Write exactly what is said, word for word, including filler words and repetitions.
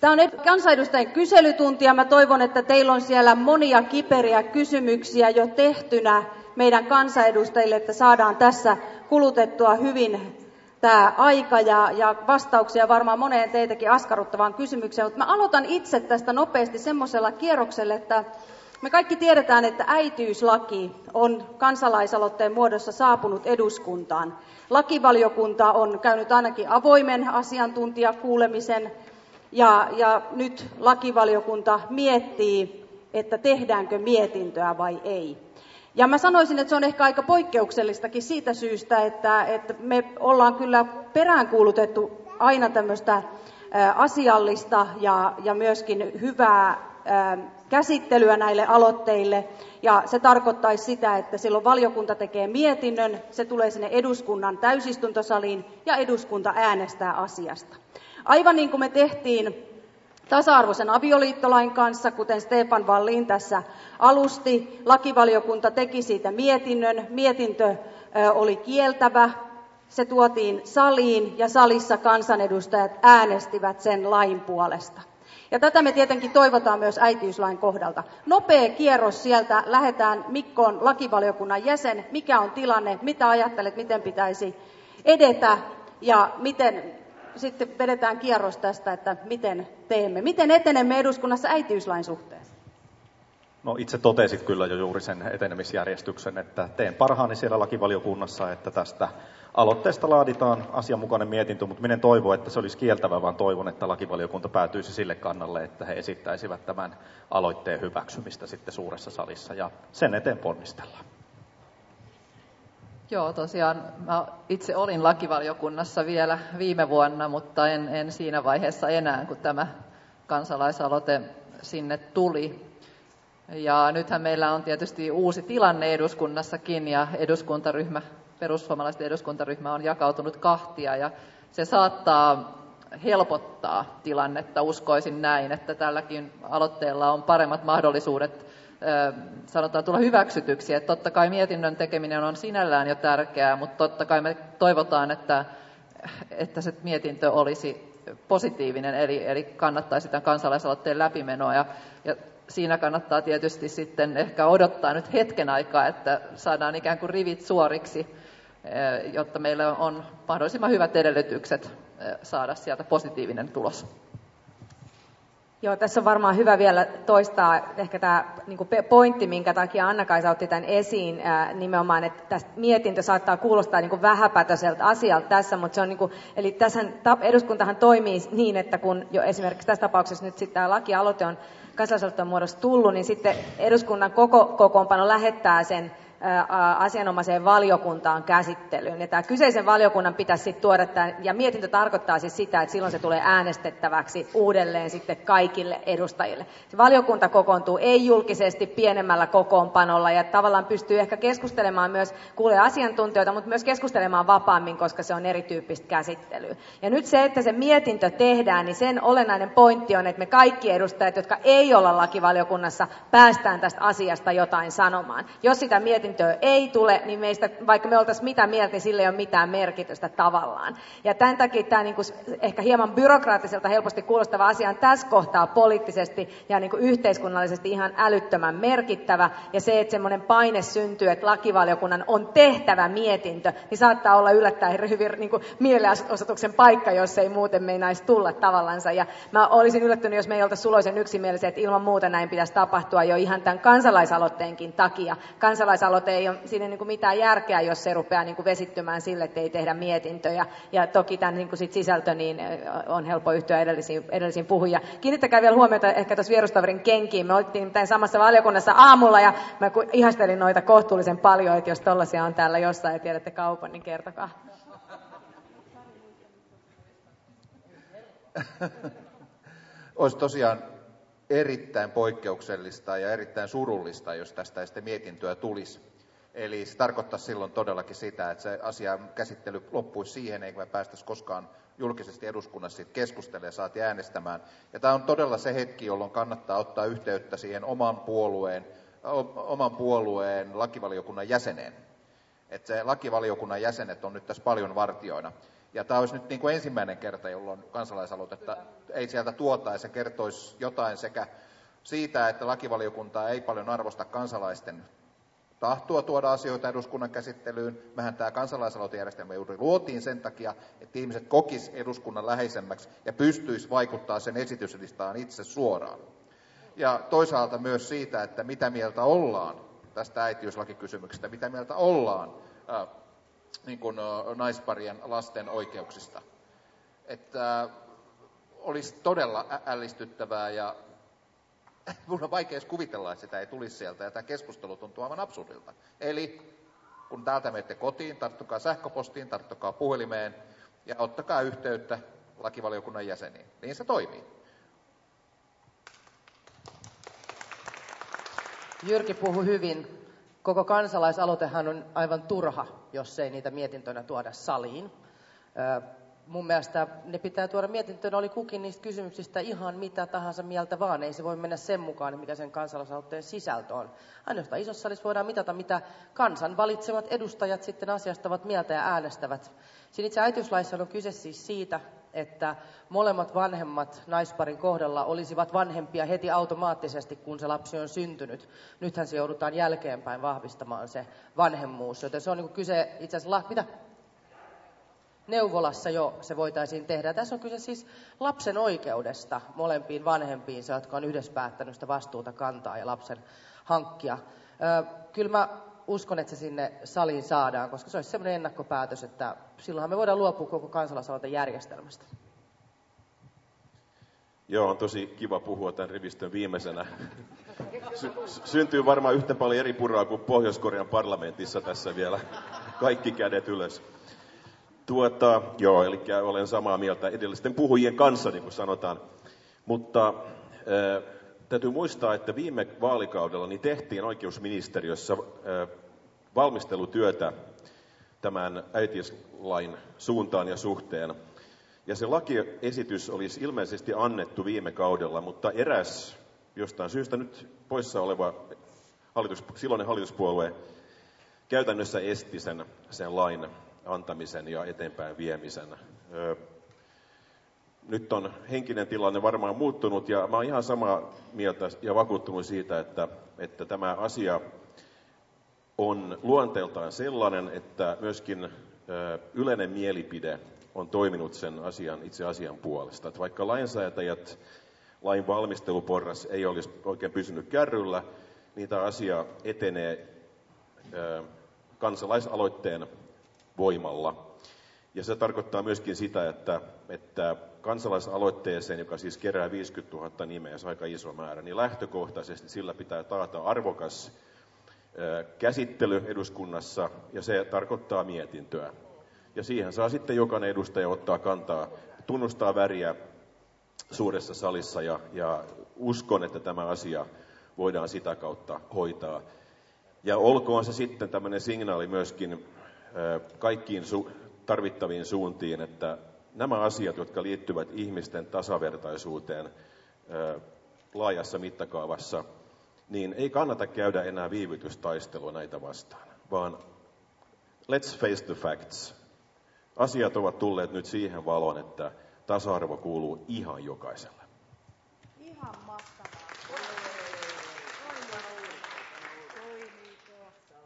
Tämä on kansanedustajien kyselytunti ja mä toivon, että teillä on siellä monia kiperiä kysymyksiä jo tehtynä meidän kansanedustajille, että saadaan tässä kulutettua hyvin tämä aika ja, ja vastauksia varmaan moneen teitäkin askarruttavaan kysymykseen. Mutta mä aloitan itse tästä nopeasti semmoisella kierroksella, että me kaikki tiedetään, että äitiyslaki on kansalaisaloitteen muodossa saapunut eduskuntaan. Lakivaliokunta on käynyt ainakin avoimen asiantuntijakuulemisen ja, ja nyt lakivaliokunta miettii, että tehdäänkö mietintöä vai ei. Ja mä sanoisin, että se on ehkä aika poikkeuksellistakin siitä syystä, että, että me ollaan kyllä peräänkuulutettu aina tämmöistä ä, asiallista ja, ja myöskin hyvää ä, käsittelyä näille aloitteille. Ja se tarkoittaisi sitä, että silloin valiokunta tekee mietinnön, se tulee sinne eduskunnan täysistuntosaliin ja eduskunta äänestää asiasta. Aivan niin kuin me tehtiin tasa-arvoisen avioliittolain kanssa, kuten Stefan Wallin tässä alusti, lakivaliokunta teki siitä mietinnön, mietintö ö, oli kieltävä, se tuotiin saliin ja salissa kansanedustajat äänestivät sen lain puolesta. Ja tätä me tietenkin toivotaan myös äitiyslain kohdalta. Nopea kierros sieltä, lähdetään Mikkoon, lakivaliokunnan jäsen, mikä on tilanne, mitä ajattelet, miten pitäisi edetä ja miten sitten vedetään kierros tästä, että miten teemme. Miten etenemme eduskunnassa äitiyslain suhteen? No itse totesit kyllä jo juuri sen etenemisjärjestyksen, että teen parhaani siellä lakivaliokunnassa, että tästä aloitteesta laaditaan asianmukainen mietintö, mutta minä en toivo, että se olisi kieltävä, vaan toivon, että lakivaliokunta päätyisi sille kannalle, että he esittäisivät tämän aloitteen hyväksymistä sitten suuressa salissa ja sen eteen ponnistellaan. Joo, tosiaan mä itse olin lakivaliokunnassa vielä viime vuonna, mutta en, en siinä vaiheessa enää, kun tämä kansalaisaloite sinne tuli. Ja nythän meillä on tietysti uusi tilanne eduskunnassakin ja eduskuntaryhmä, perussuomalaisten eduskuntaryhmä on jakautunut kahtia ja se saattaa helpottaa tilannetta, uskoisin näin, että tälläkin aloitteella on paremmat mahdollisuudet sanotaan tulla hyväksytyksi. Että totta kai mietinnön tekeminen on sinällään jo tärkeää, mutta totta kai me toivotaan, että, että se mietintö olisi positiivinen, eli, eli kannattaisi tämän kansalaisaloitteen läpimenoa. Ja, ja siinä kannattaa tietysti sitten ehkä odottaa nyt hetken aikaa, että saadaan ikään kuin rivit suoriksi, jotta meillä on mahdollisimman hyvät edellytykset saada sieltä positiivinen tulos. Joo, tässä on varmaan hyvä vielä toistaa ehkä tämä niin kuin pointti, minkä takia Anna-Kaisa otti tämän esiin, ää, nimenomaan, että tästä mietintö saattaa kuulostaa niin kuin vähäpätöiseltä asialta tässä, mutta se on niin kuin, eli tässähän, eduskuntahan toimii niin, että kun jo esimerkiksi tässä tapauksessa nyt sitten tämä lakialoite on kansalaisaloitteen muodossa tullut, niin sitten eduskunnan koko kokoonpano lähettää sen asianomaiseen valiokuntaan käsittelyyn. Ja tämä kyseisen valiokunnan pitäisi sitten tuoda tämän, ja mietintö tarkoittaa siis sitä, että silloin se tulee äänestettäväksi uudelleen sitten kaikille edustajille. Se valiokunta kokoontuu ei-julkisesti pienemmällä kokoonpanolla ja tavallaan pystyy ehkä keskustelemaan myös, kuulee asiantuntijoita, mutta myös keskustelemaan vapaammin, koska se on erityyppistä käsittelyä. Ja nyt se, että se mietintö tehdään, niin sen olennainen pointti on, että me kaikki edustajat, jotka ei olla lakivaliokunnassa, päästään tästä asiasta jotain sanomaan. Jos sitä mietintöä ei tule, niin meistä, vaikka me oltaisiin mitä mieltä, niin sillä ei ole mitään merkitystä tavallaan. Ja tämän takia tämä niin kuin ehkä hieman byrokraattiselta helposti kuulostava asia on tässä kohtaa poliittisesti ja niin kuin yhteiskunnallisesti ihan älyttömän merkittävä. Ja se, että semmoinen paine syntyy, että lakivaliokunnan on tehtävä mietintö, niin saattaa olla yllättäen hyvin niin kuin mielenosoituksen paikka, jos ei muuten meinaisi tulla tavallansa. Ja mä olisin yllättynyt, jos me ei oltaisi suloisen yksimielisiä, että ilman muuta näin pitäisi tapahtua jo ihan tämän kansalaisaloitteenkin takia. Kansalaisaloite ei ole siinä niin kuin mitään järkeä, jos se rupeaa niin kuin vesittymään sille, että ei tehdä mietintöjä. Ja toki tämän niin kuin sit sisältö niin on helppo yhtyä edellisiin, edellisiin puhujia. Kiinnittäkää vielä huomiota ehkä tuossa vierustoverin kenkiin. Me oltiin tämän samassa valiokunnassa aamulla ja mä ihastelin noita kohtuullisen paljon, että jos tollaisia on täällä jossain ja tiedätte kaupan, niin kertokaa. Olisi tosiaan erittäin poikkeuksellista ja erittäin surullista, jos tästä ei sitten mietintöä tulisi. Eli se tarkoittaa silloin todellakin sitä, että se asian käsittely loppuisi siihen, eikä me päästäisi koskaan julkisesti eduskunnassa siitä keskustelemaan ja saati äänestämään. Ja tämä on todella se hetki, jolloin kannattaa ottaa yhteyttä siihen oman puolueen, oman puolueen lakivaliokunnan jäseneen. Että se lakivaliokunnan jäsenet on nyt tässä paljon vartioina. Ja tämä olisi nyt niin kuin ensimmäinen kerta, jolloin kansalaisaloitetta ei sieltä tuotaisi ja kertoisi jotain sekä siitä, että lakivaliokunta ei paljon arvosta kansalaisten tahtoa tuoda asioita eduskunnan käsittelyyn. Mehän tämä kansalaisaloitejärjestelmä juuri luotiin sen takia, että ihmiset kokis eduskunnan läheisemmäksi ja pystyisi vaikuttaa sen esityslistaan itse suoraan. Ja toisaalta myös siitä, että mitä mieltä ollaan tästä äitiyslakikysymyksestä, mitä mieltä ollaan äh, niin kuin, äh, naisparien lasten oikeuksista. Että äh, olisi todella ällistyttävää ja minun on vaikea kuvitella, että sitä ei tulisi sieltä, ja tämä keskustelu tuntuu aivan absurdilta. Eli kun täältä menette kotiin, tarttukaa sähköpostiin, tarttukaa puhelimeen ja ottakaa yhteyttä lakivaliokunnan jäseniin. Niin se toimii. Jyrki puhui hyvin. Koko kansalaisaloitehan on aivan turha, jos ei niitä mietintönä tuoda saliin. Mun mielestä ne pitää tuoda mietintönä, oli kukin niistä kysymyksistä ihan mitä tahansa mieltä vaan. Ei se voi mennä sen mukaan, mikä sen kansalaisaloitteen sisältö on. Ainoastaan isossa salissa voidaan mitata, mitä kansan valitsevat edustajat sitten asiasta ovat mieltä ja äänestävät. Siinä itse äitiyslaissa on kyse siis siitä, että molemmat vanhemmat naisparin kohdalla olisivat vanhempia heti automaattisesti, kun se lapsi on syntynyt. Nythän se joudutaan jälkeenpäin vahvistamaan se vanhemmuus, joten se on niin kuin kyse itse asiassa... Mitä? Neuvolassa jo se voitaisiin tehdä. Tässä on kyse siis lapsen oikeudesta molempiin vanhempiinsa, jotka on yhdessä päättänyt sitä vastuuta kantaa ja lapsen hankkia. Ö, kyllä mä uskon, että se sinne saliin saadaan, koska se olisi sellainen ennakkopäätös, että silloinhan me voidaan luopua koko kansalaisaloitejärjestelmästä. Joo, on tosi kiva puhua tämän rivistön viimeisenä. Sy- syntyy varmaan yhtä paljon eri puraa kuin Pohjois-Korean parlamentissa tässä vielä. Kaikki kädet ylös. Tuota, joo, eli olen samaa mieltä edellisten puhujien kanssa, niin kuin sanotaan. Mutta äh, täytyy muistaa, että viime vaalikaudella niin tehtiin oikeusministeriössä äh, valmistelutyötä tämän äitiyslain suuntaan ja suhteen. Ja se lakiesitys olisi ilmeisesti annettu viime kaudella, mutta eräs jostain syystä nyt poissa oleva hallitus, silloinen hallituspuolue käytännössä esti sen, sen lain antamisen ja eteenpäin viemisen. Nyt on henkinen tilanne varmaan muuttunut ja mä oon ihan samaa mieltä ja vakuuttunut siitä, että, että tämä asia on luonteeltaan sellainen, että myöskin yleinen mielipide on toiminut sen asian, itse asian puolesta. Että vaikka lainsäätäjät, lain valmisteluporras ei olisi oikein pysynyt kärryllä, niin tämä asia etenee kansalaisaloitteen voimalla. Ja se tarkoittaa myöskin sitä, että, että kansalaisaloitteeseen, joka siis kerää viisikymmentätuhatta nimeä, se on aika iso määrä, niin lähtökohtaisesti sillä pitää taata arvokas ö, käsittely eduskunnassa, ja se tarkoittaa mietintöä. Ja siihen saa sitten jokainen edustaja ottaa kantaa, tunnustaa väriä suuressa salissa, ja, ja uskon, että tämä asia voidaan sitä kautta hoitaa. Ja olkoon se sitten tämmöinen signaali myöskin kaikkiin su- tarvittaviin suuntiin, että nämä asiat, jotka liittyvät ihmisten tasavertaisuuteen ää, laajassa mittakaavassa, niin ei kannata käydä enää viivytystaistelua näitä vastaan, vaan let's face the facts. Asiat ovat tulleet nyt siihen valoon, että tasa-arvo kuuluu ihan jokaiselle. Ihan mahtavaa.